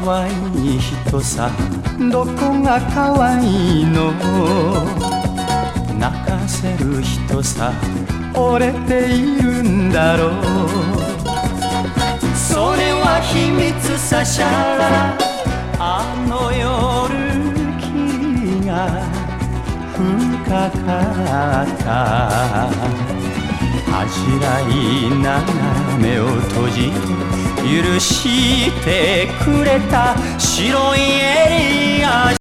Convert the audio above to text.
可愛い人さ、どこが可愛いの。泣かせる人さ、惚れているんだろう。それは秘密さ、シャララ。あの夜霧が深かった。恥じらいながら目を閉じて許してくれた白いエリア。